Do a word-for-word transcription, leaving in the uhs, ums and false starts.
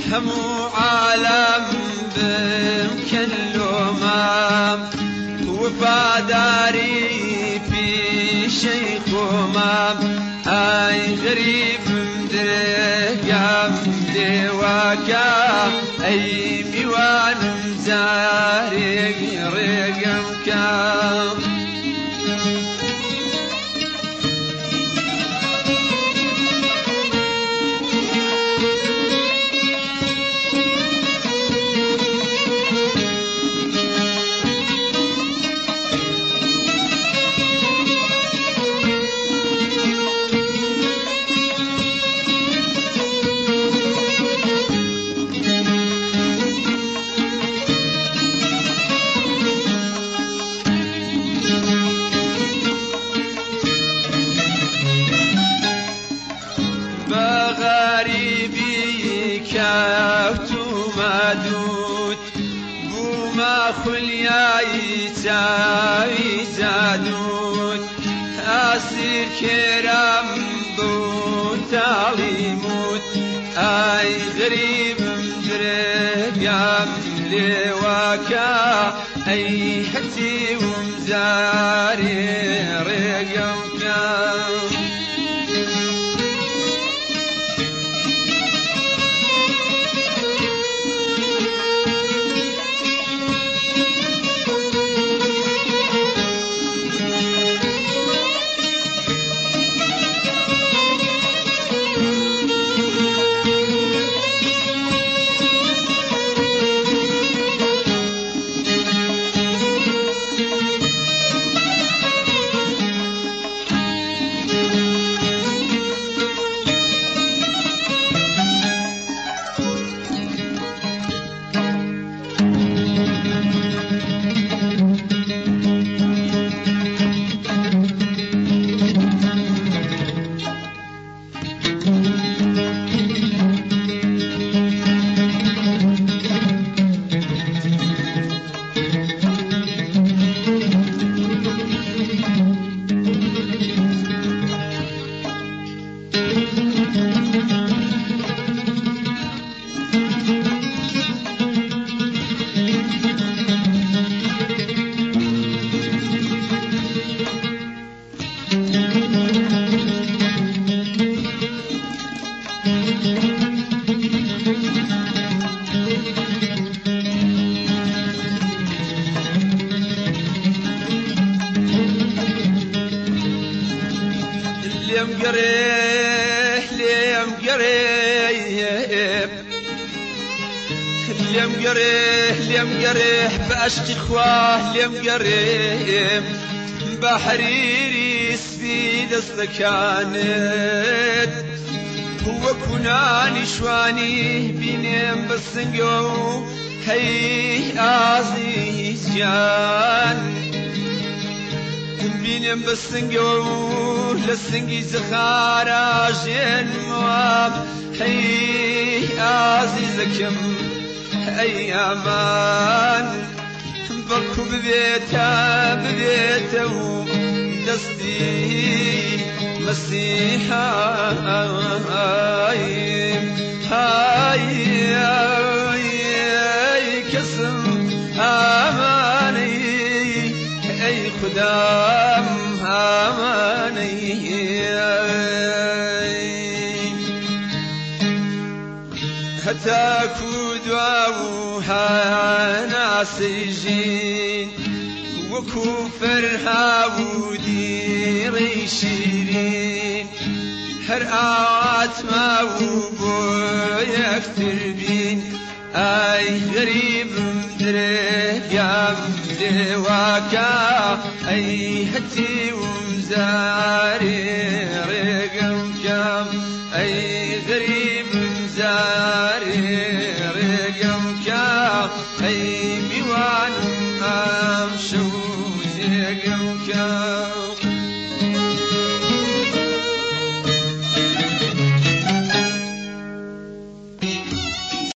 همو عالم بمكلمة وفاداري في شيخوما اي غريب مدرقام دواكا اي ميوان مزارق رقم كام خلياي تاوي زادود أسير كرام بو تعليمود أي غريب مدرقام لواكا أي حتي ومزاري رقم كام ليم قريح ليم قريح ليم قريح ليم قريح بأشكي خواه ليم قريح بحريري سبيد استكانت هو كناني شواني بينيم بالسنقو هي عزيز جان بينيم بالسنقو للسنقي زخارا جن مواب هي عزيزكم أي أمان بكو ببيتا ببيتا دستي مسيحا هاي هاي هاي كسم أماني أي خدام أماني حتى كودواوها ناسجين وكفرها وديري شيرين هر آوات ما وبويك تربين أي غريب مدرك يا مدواكا أي هتي ومزاري رقم كام أي غريب مزاري رقم كام أي بيوان أمشو رقم كام